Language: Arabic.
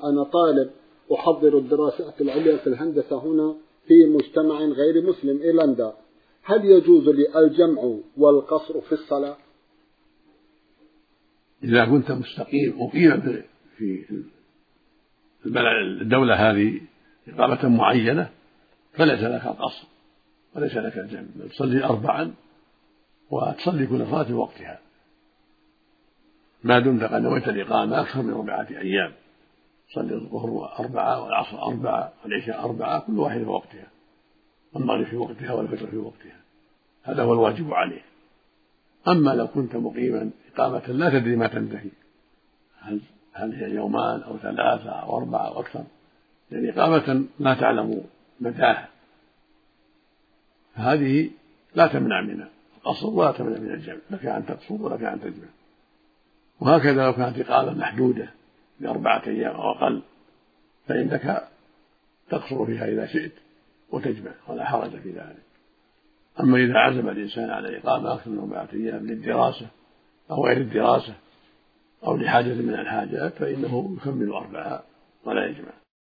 أنا طالب أحضر الدراسات العليا في الهندسة هنا في مجتمع غير مسلم إيرلندا، هل يجوز لي الجمع والقصر في الصلاة؟ إذا كنت مقيما في الدولة هذه إقامة معينة فليس لك القصر وليس لك الجمع، بل تصلي 4 وتصلي كل صلاة في وقتها ما دمت قد نويت الإقامة أكثر من 4 أيام. تصلي الظهر 4 والعصر 4 والعشاء 4 كل واحدة في وقتها، والمغرب في وقتها والفجر في وقتها، هذا هو الواجب عليه. أما لو كنت مقيما إقامة لا تدري ما تنتهي، هل هي 2 أو 3 أو 4 أو أكثر، يعني إقامة لا تعلم مداها، هذه لا تمنع من القصر ولا تمنع من الجمع، لك أن تقصر ولك أن تجمع. وهكذا لو كانت إقامة محدودة ب4 أيام أو أقل فإنك تقصر فيها إذا شئت وتجمع ولا حرج في ذلك. أما إذا عزم الإنسان على الإقامة أكثر من 4 أيام للدراسة أو غير الدراسة أو لحاجة من الحاجات فإنه يكمل 4 ولا يجمع.